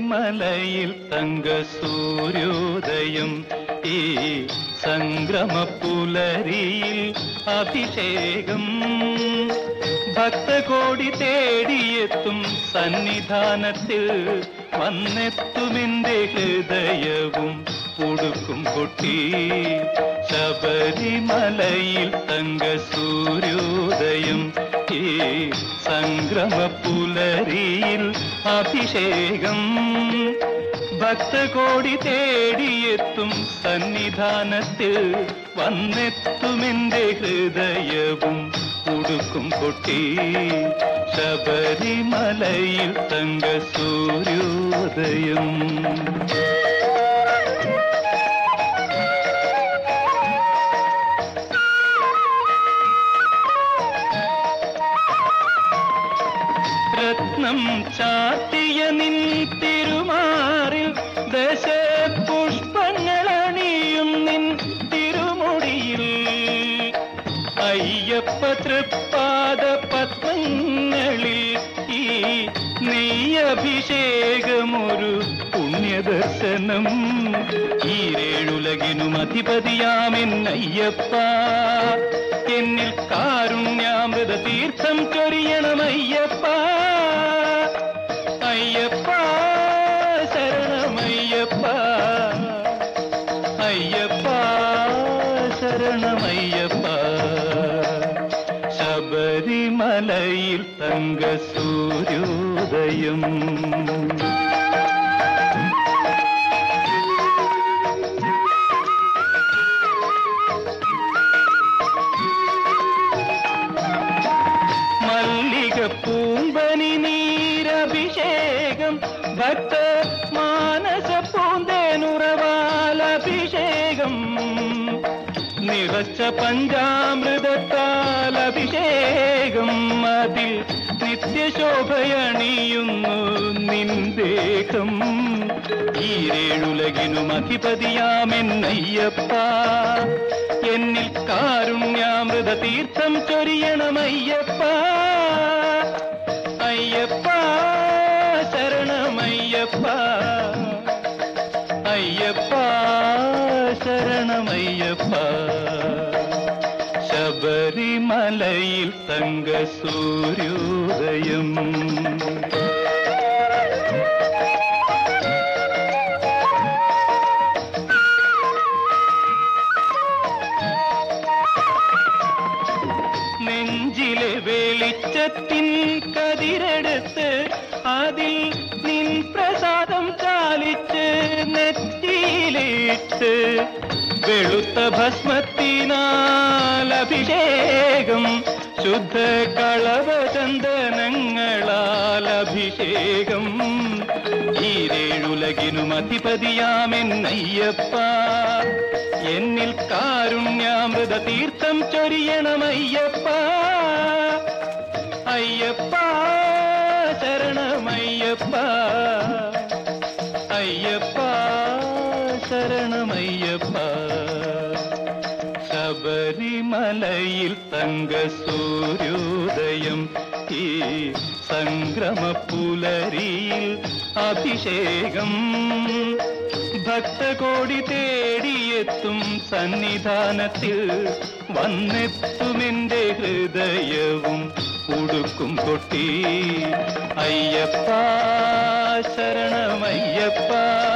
ശബരിമലയിൽ തങ്ക സൂര്യോദയം ഈ സംഗ്രമപ്പുലരിയിൽ അഭിഷേകം ഭക്തകോടി തേടിയെത്തും സന്നിധാനത്തിൽ വന്നെത്തുമെന്റെ ഹൃദയവും ഉടുക്കും കൊട്ടി ശബരിമലയിൽ തങ്ക സൂര്യോദയം ഈ സംഗ്രമപ്പുലരിയിൽ അഭിഷേകം ഭക്തകോടി തേടിയെത്തും സന്നിധാനത്തിൽ വന്നെത്തുമെന്റെ ഹൃദയവും ഉടുക്കും കൊട്ടി ശബരിമലയിൽ തങ്ക സൂര്യോദയം രത്നം ചാർത്തിയ നിൻ തിരുമാറിൽ ദശപുഷ്പങ്ങളണിയും നിൻ തിരുമുടിയിൽ അയ്യപ്പ തൃപ്പാദ പത്മങ്ങളിൽ ഈ നെയ്യഭിഷേകമൊരു പുണ്യദർശനം ഈരേഴുലകിനും അധിപതിയാമെന്നയ്യപ്പ എന്നിൽ കാരുണ്യാമൃത തീർത്ഥം ചൊരിയണമയ്യപ്പ അയ്യപ്പ ശരണമയ്യപ്പ അയ്യപ്പ ശരണമയ്യപ്പ ശബരിമലയിൽ തങ്ക സൂര്യോദയം പൂമ്പനി നീരഭിഷേകം ഭക്ത മാനസ പൂന്തേനുറവാലഭിഷേകം നിറച്ച പഞ്ചാമൃതത്താൽ അഭിഷേകം അതിൽ നിത്യശോഭയണിയുന്നു നിന്ദേഹം ഈരേഴുലകിനും അധിപതിയാമെന്നയ്യപ്പ എന്നിൽ കാരുണ്യാമൃത തീർത്ഥം ചൊരിയണമയ്യപ്പ അയ്യപ്പ ശരണമയ്യപ്പ അയ്യപ്പ ശരണമയ്യപ്പ ശബരിമലയിൽ തങ്ക സൂര്യോദയം നെഞ്ചിലെ വെളിച്ചത്തിൻ കതിരെടുത്ത് അതിൽ നിൻ പ്രസാദം ചാലിച്ച് നെറ്റിയിലിട്ട് വെളുത്ത ഭസ്മത്തിനാൽ അഭിഷേകം ശുദ്ധ കളവചന്ദനങ്ങളാൽ അഭിഷേകം ഈരേഴുലകിനും അധിപതിയാമെന്നയ്യപ്പ എന്നിൽ കാരുണ്യാമൃത തീർത്ഥം ചൊരിയണമയ്യപ്പ അയ്യപ്പ ശരണമയ്യപ്പ അയ്യപ്പ ശരണമയ്യപ്പ ശബരിമലയിൽ തങ്ക സൂര്യോദയം ഈ സംഗ്രമപ്പുലരിയിൽ അഭിഷേകം ഭക്തകോടി തേടിയെത്തും സന്നിധാനത്തിൽ വന്നെത്തുമെന്റെ ഹൃദയവും ഉടുക്കും കൊട്ടി അയ്യപ്പ ശരണമയ്യപ്പ